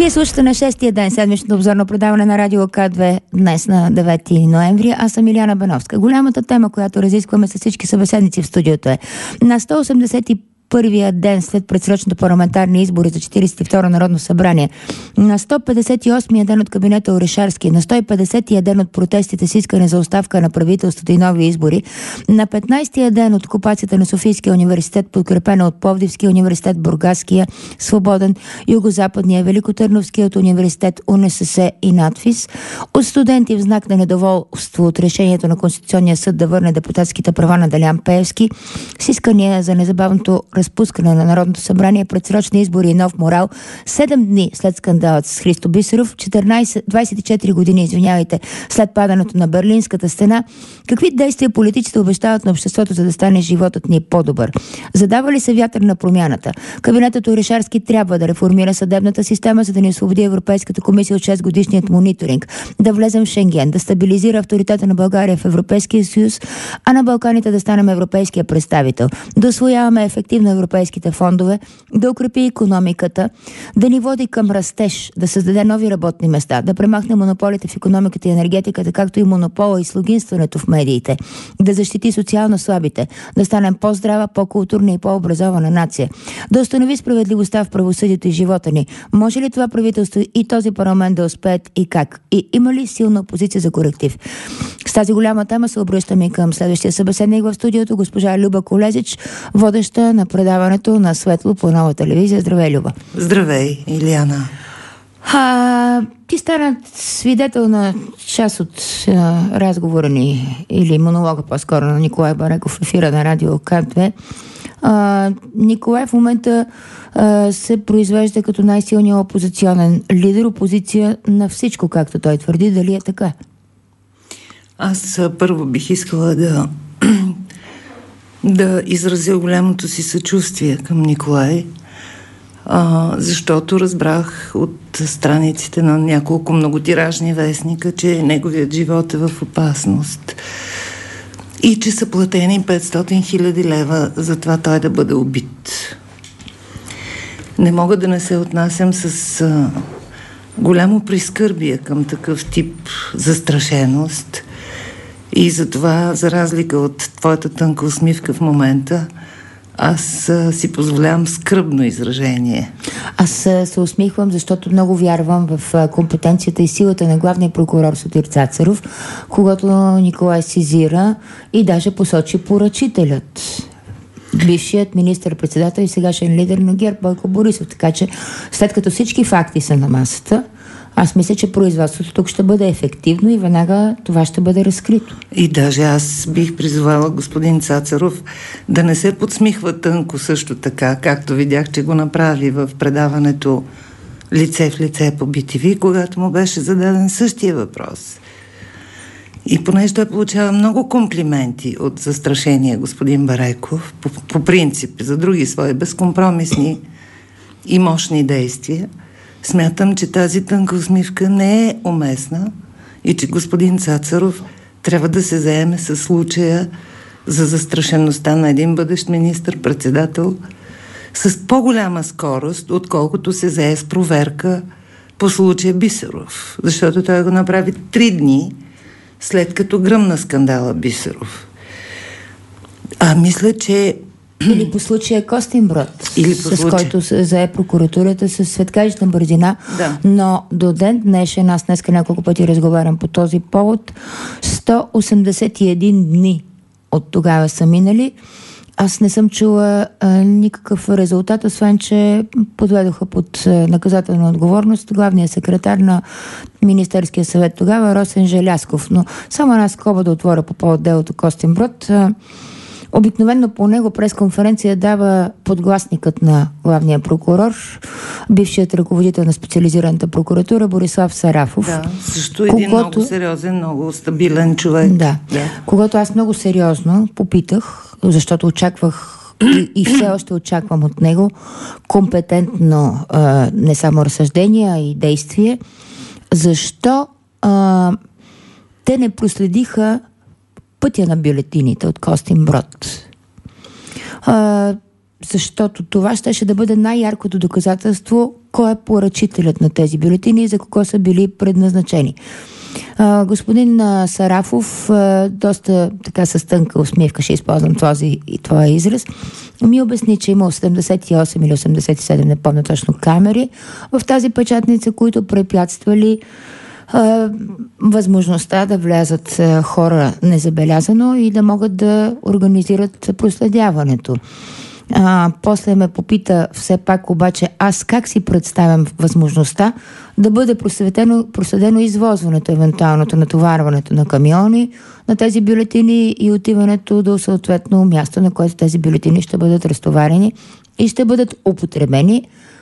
Вие слушате на 6-тия ден седмичното обзорно предаване на Радио К2 днес на 9 ноември. Аз съм Илияна Бановска. Голямата тема, която разискваме с всички събеседници в студиото е на 181-я ден след предсрочните парламентарни избори за 42-ро Народно събрание, на 158-я ден от кабинета Орешарски, на 150-я ден от протестите с искане за оставка на правителството и нови избори, на 15-я ден от окупацията на Софийския университет, подкрепена от Пловдивския университет, Бургаския, Свободен, Югозападния, Великотърновският университет, УНСС и надфис, от студенти в знак на недоволство от решението на Конституционния съд да върне депутатските права на Делян Пеевски, с искания за незабавното разпускане на Народното събрание, предсрочни избори и нов морал, 7 дни след скандалът с Христо Бисеров, 24 години, след падането на Берлинската стена, какви действия политиците обещават на обществото, за да стане животът ни по-добър? Задава ли се вятър на промяната? Кабинетът Орешарски трябва да реформира съдебната система, за да ни освободи Европейската комисия от 6-годишният мониторинг, да влезем в Шенген, да стабилизира авторитета на България в Европейския съюз, а на Балканите да станем европейския представител, да усвояваме ефективно европейските фондове, да укрепи икономиката, да ни води към растеж, да създаде нови работни места, да премахне монополите в икономиката и енергетиката, както и монопола и слугинстването в медиите, да защити социално слабите, да станем по-здрава, по-културна и по-образована нация, да установи справедливостта в правосъдието и живота ни. Може ли това правителство и този парламент да успеят и как? И има ли силна опозиция за коректив? С тази голяма тема се обръщаме към следващия събеседник в студиото, госпожа Люба Колезич, водеща на предаването на Светло по Нова телевизия. Здравей, Люба. Здравей, Илияна. Ти стана свидетел на част от разговора ни, или монолога по-скоро, на Николай Бареков в ефира на Радио К2. Николай в момента се произвежда като най-силният опозиционен лидер, опозиция на всичко, както той твърди. Дали е така? Аз първо бих искала да изразя голямото си съчувствие към Николай, защото разбрах от страниците на няколко многотиражни вестника, че неговият живот е в опасност и че са платени 500 000 лева за това той да бъде убит. Не мога да не се отнасям с голямо прискърбие към такъв тип застрашеност и затова, за разлика от твоята тънка усмивка в момента, аз си позволявам скръбно изражение. Аз се усмихвам, защото много вярвам в компетенцията и силата на главния прокурор Сотир Цацаров, когато Николай сезира и даже посочи поръчителят, бившият министър-председател и сегашен лидер на ГЕРБ Бойко Борисов. Така че, след като всички факти са на масата, аз мисля, че производството тук ще бъде ефективно и веднага това ще бъде разкрито. И даже аз бих призовала господин Цацаров да не се подсмихва тънко също така, както видях, че го направи в предаването Лице в лице по BTV, когато му беше зададен същия въпрос. И понеже той получава много комплименти от застрашения господин Бареков, по принцип, за други свои безкомпромисни и мощни действия, смятам, че тази тънка усмивка не е уместна и че господин Цацаров трябва да се заеме с случая за застрашеността на един бъдещ министър-председател с по-голяма скорост, отколкото се зае с проверка по случая Бисеров. Защото той го направи 3 дни след като гръмна скандала Бисеров. Мисля, че или по случая Костинброд, с който се зае прокуратурата с светкавична бързина. Да. Но до ден днешен, аз днеска няколко пъти разговарям по този повод, 181 дни от тогава са минали. Аз не съм чула никакъв резултат, освен че подведоха под наказателна отговорност главния секретар на Министерския съвет тогава, Росен Желязков. Но само една скоба да отворя по повод делото Костинброд. Обикновено по него пресконференция дава подгласникът на главния прокурор, бившият ръководител на специализираната прокуратура Борислав Сарафов. Да, също един много сериозен, много стабилен човек. Да. Когато аз много сериозно попитах, защото очаквах и все още очаквам от него компетентно не само разсъждение, а и действие, защо те не проследиха пътя на бюлетините от Костинброд. Защото това щеше да бъде най-яркото доказателство кой е поръчителят на тези бюлетини и за какво са били предназначени. Господин Сарафов, доста така с тънка усмивка, ще използвам това израз, ми обясни, че има 78 или 87, не помня точно, камери в тази печатница, които препятствали възможността да влязат хора незабелязано и да могат да организират проследяването. После ме попита все пак обаче аз как си представям възможността да бъде проследено извозването, евентуалното натоварването на камиони на тези бюлетини и отиването до съответно място, на което тези бюлетини ще бъдат разтоварени и ще бъдат употребени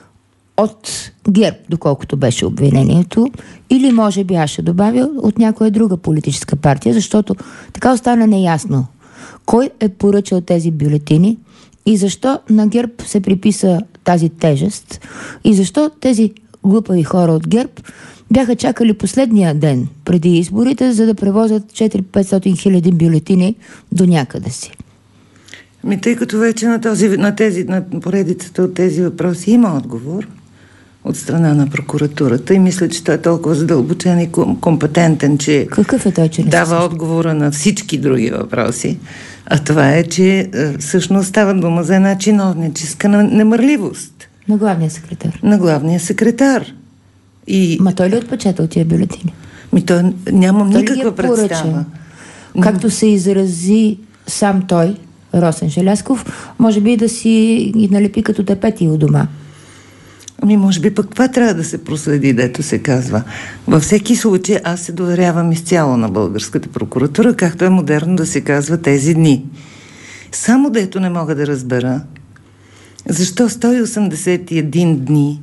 от ГЕРБ, доколкото беше обвинението, или може би аз ще добавя от някоя друга политическа партия, защото така остана неясно кой е поръчал тези бюлетини и защо на ГЕРБ се приписа тази тежест и защо тези глупави хора от ГЕРБ бяха чакали последния ден преди изборите, за да превозят 400-500 хиляди бюлетини до някъде си. Тъй като вече на поредицата от тези въпроси има отговор от страна на прокуратурата и мисля, че той е толкова задълбочен и компетентен, че какъв е той, че дава отговора на всички други въпроси. А това е, че всъщност става дума за една чиновническа немърливост. На главния секретар. На главния секретар. Ма той ли отпечатал тия бюлетини? Той нямам никаква представа. Както се изрази сам той, Росен Желязков, може би да си ги налепи като тапети у дома. Може би пък това трябва да се проследи, дето се казва. Във всеки случай аз се доверявам изцяло на българската прокуратура, както е модерно да се казва тези дни. Само дето не мога да разбера защо 181 дни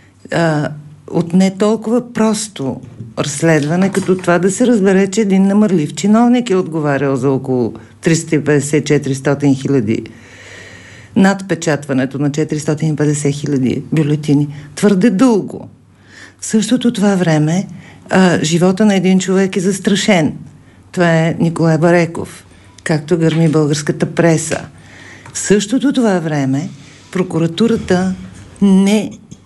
от не толкова просто разследване, като това да се разбере, че един намърлив чиновник е отговарял за около 350-400 хиляди над печатването на 450 хиляди бюлетини. Твърде дълго. В същото това време живота на един човек е застрашен. Това е Николай Бареков, както гърми българската преса. В същото това време прокуратурата не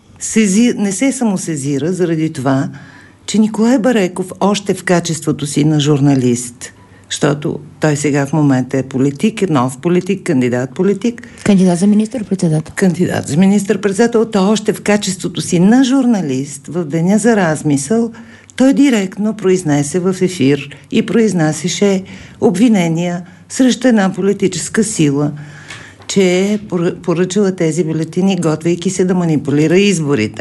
се самосезира заради това, че Николай Бареков още в качеството си на журналист, защото той сега в момента е политик, нов политик, кандидат-политик. Кандидат за министър-председател. Кандидат за министър-председател. Той още в качеството си на журналист в деня за размисъл, той директно произнесе в ефир и произнасяше обвинения срещу една политическа сила, че е поръчала тези бюлетини, готвейки се да манипулира изборите.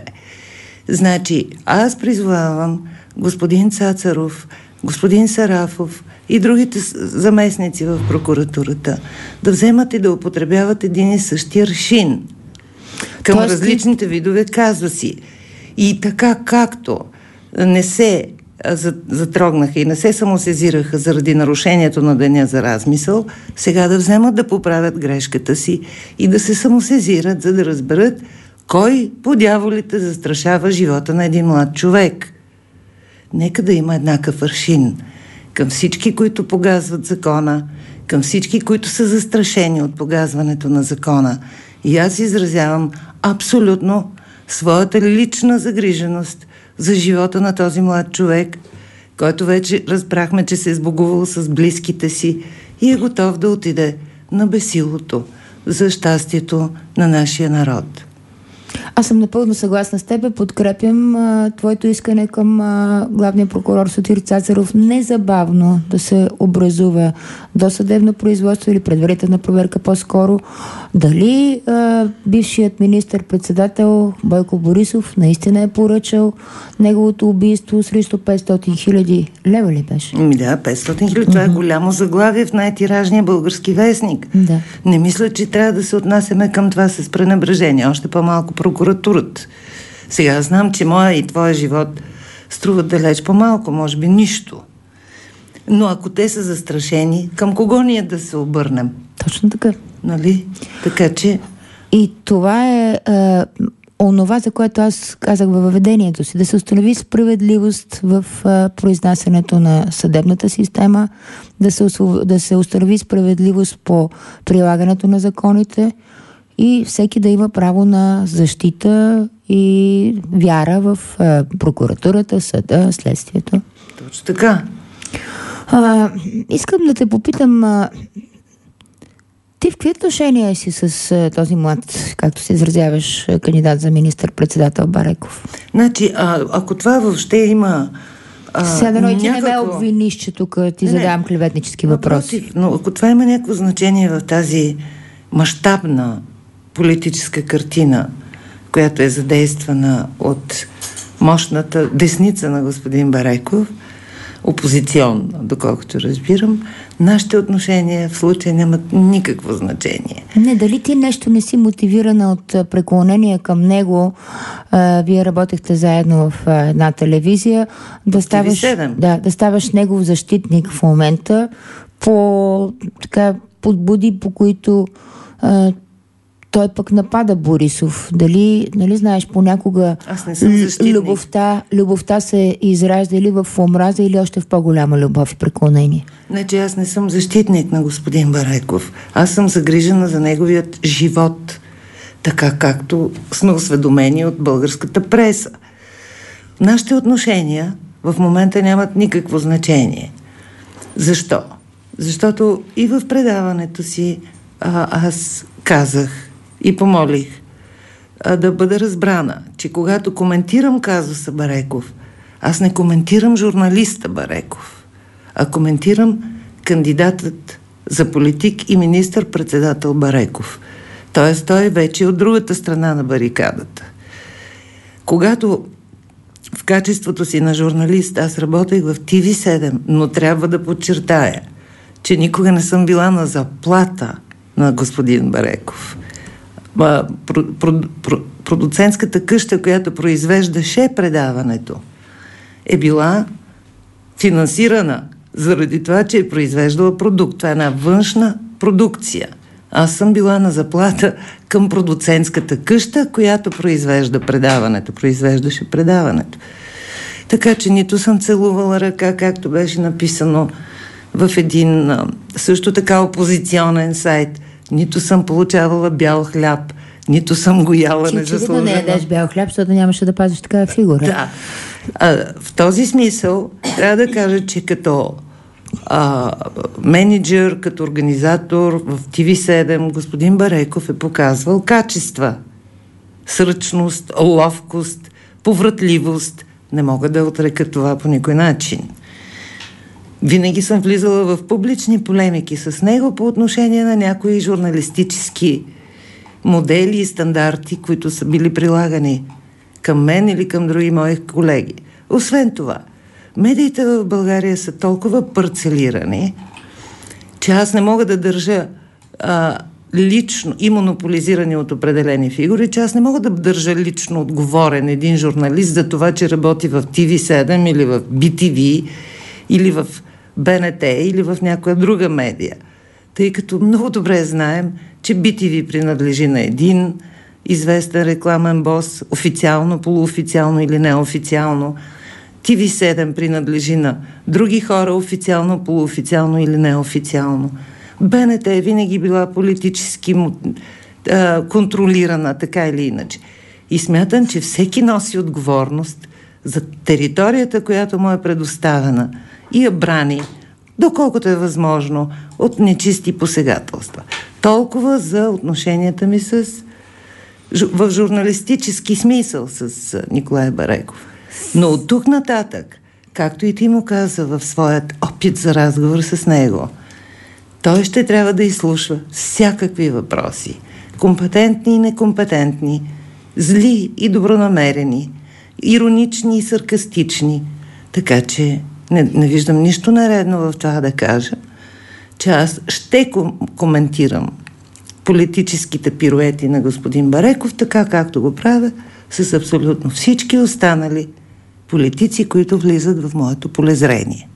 Значи, аз призовавам господин Цацаров, господин Сарафов и другите заместници в прокуратурата да вземат и да употребяват един и същи аршин към различните видове казуси. И така както не се затрогнаха и не се самосезираха заради нарушението на деня за размисъл, сега да вземат да поправят грешката си и да се самосезират, за да разберат кой по дяволите застрашава живота на един млад човек. Нека да има еднакъв аршин към всички, които погазват закона, към всички, които са застрашени от погазването на закона. И аз изразявам абсолютно своята лична загриженост за живота на този млад човек, който вече разбрахме, че се е сбогувал с близките си и е готов да отиде на бесилото за щастието на нашия народ. Аз съм напълно съгласна с теб. Подкрепям твоето искане към главния прокурор Сотир Цацаров незабавно да се образува досъдебно производство или предварителна проверка по-скоро. Дали бившият министър-председател Бойко Борисов наистина е поръчал неговото убийство срещу 500 хиляди лева ли беше? Да, 500 хиляди. Това е голямо заглавие в най-тиражния български вестник. Да. Не мисля, че трябва да се отнасяме към това с пренебрежение. Още по-малко прокуратурата. Сега знам, че моя и твоя живот струват далеч по-малко, може би нищо. Но ако те са застрашени, към кого ние да се обърнем? Точно така. Нали? Така че... И това е онова, за което аз казах във въведението си. Да се установи справедливост в произнасянето на съдебната система, да се установи справедливост по прилагането на законите и всеки да има право на защита и вяра в прокуратурата, съда, следствието. Точно така. Искам да те попитам, ти в какви отношения си с този млад, както се изразяваш, кандидат за министър-председател Бареков? Значи, ако това въобще има сега да ти не ме обвиниш, че тук ти задавам клеветнически въпроси. Но ако това има някакво значение в тази мащабна политическа картина, която е задействана от мощната десница на господин Бареков, опозиционна, доколкото разбирам, нашите отношения в случая нямат никакво значение. Не, дали ти нещо не си мотивирана от преклонение към него? Вие работехте заедно в една телевизия, да ставаш негов защитник в момента по така подбуди, по които той пък напада Борисов. Дали знаеш, понякога любовта се изражда или в омраза, или още в по-голяма любов и преклонение? Значи аз не съм защитник на господин Бареков. Аз съм загрижена за неговият живот, така както сме осведомени от българската преса. Нашите отношения в момента нямат никакво значение. Защо? Защото и в предаването си аз казах и помолих да бъда разбрана, че когато коментирам казуса Бареков, аз не коментирам журналиста Бареков, а коментирам кандидатът за политик и министър-председател Бареков. Тоест, той вече е от другата страна на барикадата. Когато в качеството си на журналист аз работех в TV7, но трябва да подчертая, че никога не съм била на заплата на господин Бареков. Продуцентската къща, която произвеждаше предаването, е била финансирана заради това, че е произвеждала продукт. Това е една външна продукция. Аз съм била на заплата към продуцентската къща, която произвеждаше предаването. Така че нито съм целувала ръка, както беше написано в един също така опозиционен сайт, нито съм получавала бял хляб, нито съм го яла незаслужено. Не ядеш бял хляб, защото нямаше да пазиш такава фигура. Да. В този смисъл трябва да кажа, че като менеджер, като организатор в TV7, господин Бареков е показвал качества. Сръчност, ловкост, повратливост. Не мога да отрека това по никой начин. Винаги съм влизала в публични полемики с него по отношение на някои журналистически модели и стандарти, които са били прилагани към мен или към други мои колеги. Освен това, медиите в България са толкова парцелирани, че аз не мога да държа лично и монополизирани от определени фигури, че аз не мога да държа лично отговорен един журналист за това, че работи в TV7 или в BTV или в БНТ или в някоя друга медия. Тъй като много добре знаем, че BTV принадлежи на един известен рекламен бос, официално, полуофициално или неофициално. TV7 принадлежи на други хора, официално, полуофициално или неофициално. БНТ е винаги била политически контролирана, така или иначе. И смятам, че всеки носи отговорност за територията, която му е предоставена и я брани, доколкото е възможно, от нечисти посегателства. Толкова за отношенията ми в журналистически смисъл с Николай Бареков. Но от тук нататък, както и ти му каза в своят опит за разговор с него, той ще трябва да изслушва всякакви въпроси. Компетентни и некомпетентни, зли и добронамерени, иронични и саркастични. Така че не виждам нищо наредно в това да кажа, че аз ще коментирам политическите пируети на господин Бареков, така както го правя с абсолютно всички останали политици, които влизат в моето полезрение.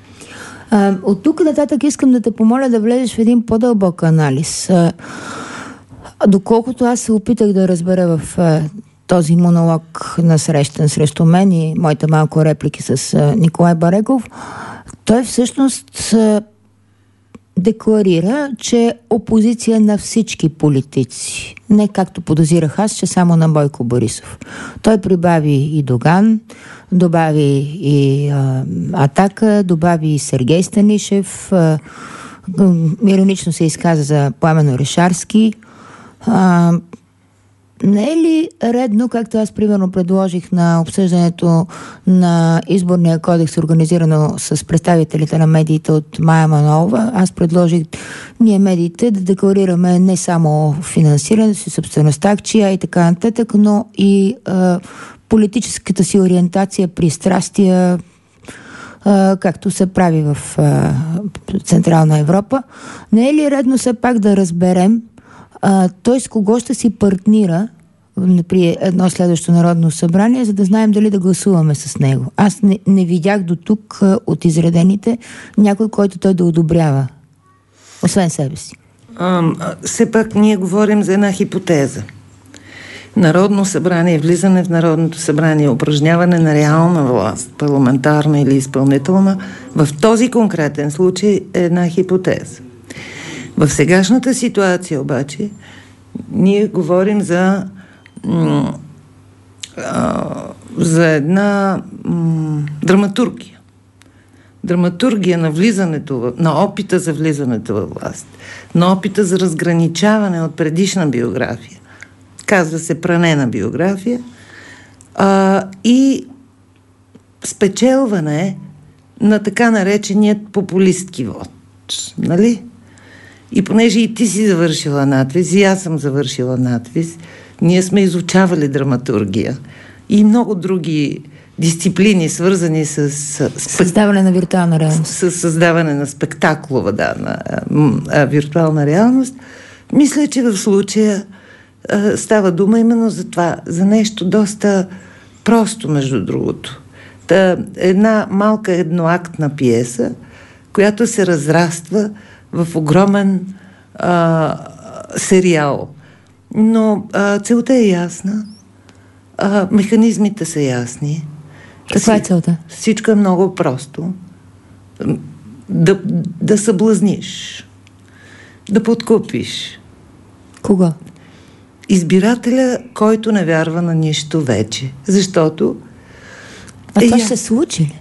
От тук нататък искам да те помоля да влезеш в един по-дълбок анализ. Доколкото аз се опитах да разбера в този монолог насрещен срещу мен и моите малко реплики с Николай Бареков, той всъщност декларира, че е опозиция на всички политици. Не както подозирах аз, че само на Бойко Борисов. Той прибави и Доган, добави и Атака, добави и Сергей Станишев, иронично се изказа за Пламен Орешарски. Не е ли редно, както аз примерно предложих на обсъждането на изборния кодекс, организирано с представителите на медиите от Мая Манолова, аз предложих ние медиите да декларираме не само финансиране си, собствеността, акция и така нататък, но и политическата си ориентация, пристрастия, както се прави в Централна Европа. Не е ли редно все пак да разберем той с кого ще си партнира при едно следващо народно събрание, за да знаем дали да гласуваме с него? Аз не видях до тук от изредените някой, който той да одобрява, освен себе си. Все пак ние говорим за една хипотеза. Народно събрание, влизане в Народното събрание, упражняване на реална власт, парламентарна или изпълнителна, в този конкретен случай е една хипотеза. В сегашната ситуация обаче ние говорим за една драматургия. Драматургия на влизането, на опита за влизането във власт, на опита за разграничаване от предишна биография. Казва се пранена биография. И спечелване на така нареченият популистки вод. Нали? И понеже и ти си завършила надвис, и аз съм завършила надвис, ние сме изучавали драматургия и много други дисциплини, свързани с създаване на виртуална реалност. С създаване на спектаклова, виртуална реалност. Мисля, че в случая става дума именно за това, за нещо доста просто, между другото. Една малка едноактна пиеса, която се разраства в огромен сериал. Но целта е ясна, механизмите са ясни. Каква е целта? Всичко е много просто. Да съблазниш, да подкупиш. Кого? Избирателя, който не вярва на нищо вече. Защото... това ще се случи ли?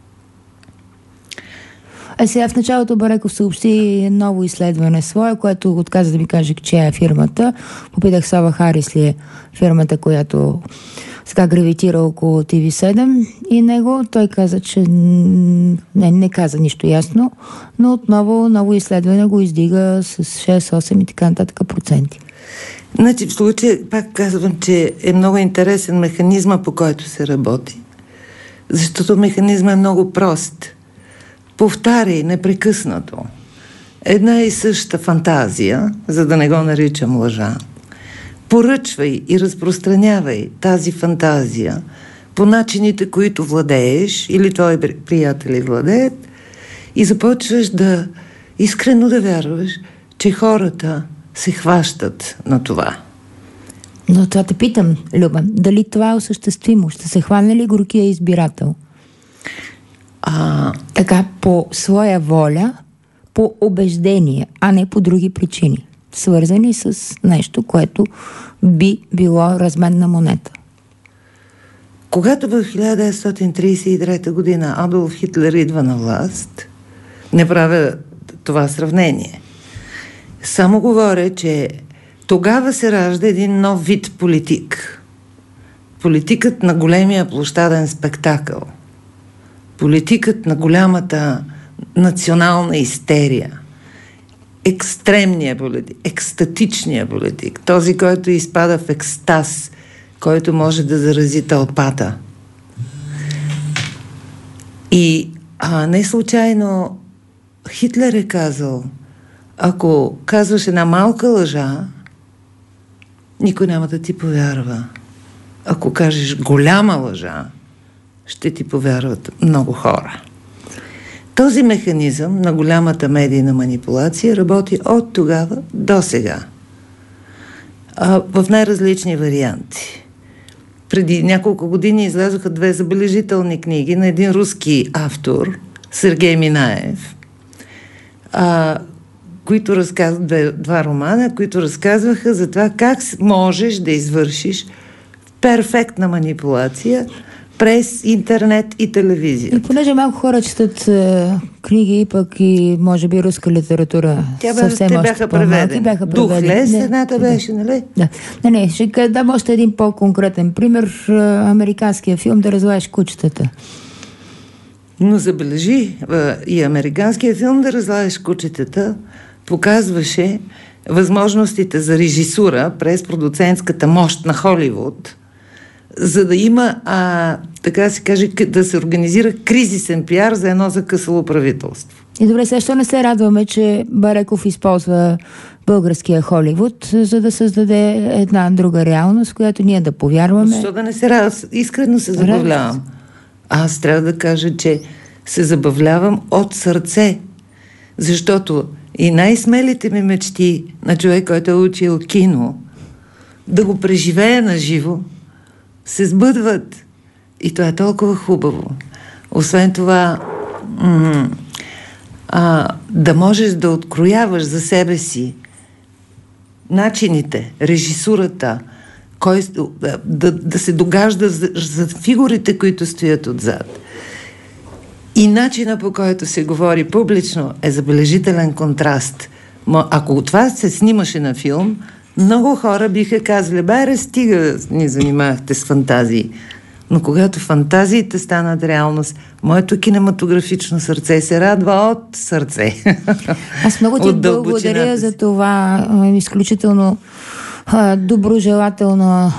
Сега в началото Бареков съобщи ново изследване свое, което отказа да ми каже, че е фирмата. Попитах Сава Харис ли е фирмата, която сега гравитира около TV7 и него. Той каза, че не каза нищо ясно, но отново ново изследване го издига с 6-8 и така нататък проценти. Значи в случая пак казвам, че е много интересен механизма, по който се работи. Защото механизма е много прост. Повтаряй непрекъснато една и съща фантазия, за да не го наричам лъжа. Поръчвай и разпространявай тази фантазия по начините, които владееш или твои приятели владеят и започваш да искрено да вярваш, че хората се хващат на това. Но това те питам, Люба, дали това е осъществимо? Ще се хване ли горкия избирател? Така, по своя воля, по убеждение, а не по други причини, свързани с нещо, което би било разменна монета. Когато в 1933 година Адолф Хитлер идва на власт, не правя това сравнение. Само говоря, че тогава се ражда един нов вид политик. Политикът на големия площаден спектакъл. Политикът на голямата национална истерия. Екстремния политик, екстатичния политик. Този, който изпада в екстаз, който може да зарази тълпата. И не случайно Хитлер е казал, ако казваш една малка лъжа, никой няма да ти повярва. Ако кажеш голяма лъжа, ще ти повярват много хора. Този механизъм на голямата медийна манипулация работи от тогава до сега. В най-различни варианти. Преди няколко години излязоха 2 забележителни книги на един руски автор, Сергей Минаев, които разказват два романа, които разказваха за това как можеш да извършиш перфектна манипулация през интернет и телевизия. И понеже малко хора четат книги, пък и може би руска литература. Те бяха преведени. Духлес, едната беше, нали? Да. Не, ще дам още един по-конкретен пример. Американския филм "Да разлаеш кучетата". Но забележи, и американския филм "Да разлаеш кучетата" показваше възможностите за режисура през продуцентската мощ на Холивуд, за да има, така се каже, да се организира кризисен пиар за едно закъсало правителство. И добре, сега защо не се радваме, че Бареков използва българския Холивуд, за да създаде една друга реалност, в която ние да повярваме? Защо да не се радвам? Искрено се забавлявам. Аз трябва да кажа, че се забавлявам от сърце, защото и най-смелите ми мечти на човек, който е учил кино, да го преживее на живо, се сбъдват. И това е толкова хубаво. Освен това, да можеш да открояваш за себе си начините, режисурата, да се догажда за фигурите, които стоят отзад. И начина, по който се говори публично, е забележителен контраст. Ако това се снимаше на филм, много хора биха казали: "Бе, стига, ни занимавахте с фантазии." Но когато фантазиите станат реалност, моето кинематографично сърце се радва от сърце. Аз много ти благодаря за това изключително доброжелателно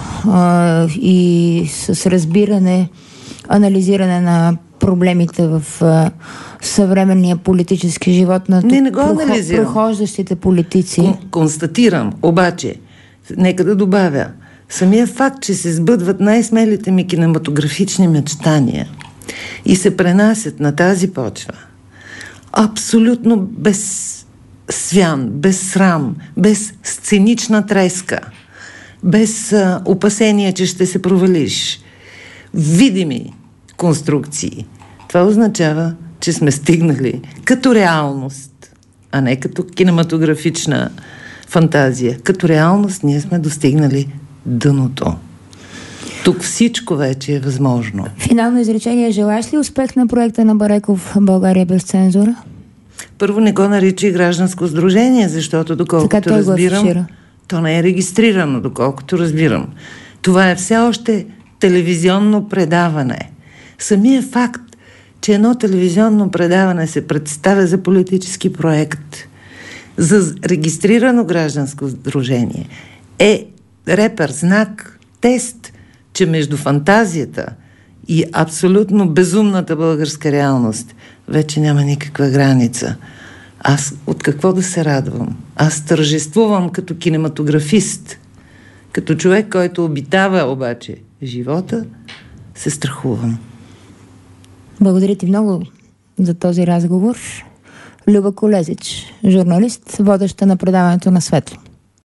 и с разбиране, анализиране на проблемите в съвременния политически живот на прохождащите политици. Констатирам, обаче, нека да добавя, самия факт, че се сбъдват най-смелите ми кинематографични мечтания и се пренасят на тази почва, абсолютно без свян, без срам, без сценична треска, без опасение, че ще се провалиш, видими конструкции. Това означава, че сме стигнали като реалност, а не като кинематографична фантазия. Като реалност ние сме достигнали дъното. Тук всичко вече е възможно. Финално изречение: желаеш ли успех на проекта на Бареков "България без цензура"? Първо, не го нарича гражданско сдружение, защото доколкото разбирам, то не е регистрирано, доколкото разбирам. Това е все още телевизионно предаване. Самия факт, че едно телевизионно предаване се представя за политически проект, за регистрирано гражданско сдружение, е репер, знак, тест, че между фантазията и абсолютно безумната българска реалност вече няма никаква граница. Аз от какво да се радвам? Аз тържествувам като кинематографист, като човек, който обитава обаче живота, се страхувам. Благодаря ти много за този разговор. Люба Колезич, журналист, водеща на предаването "На светло".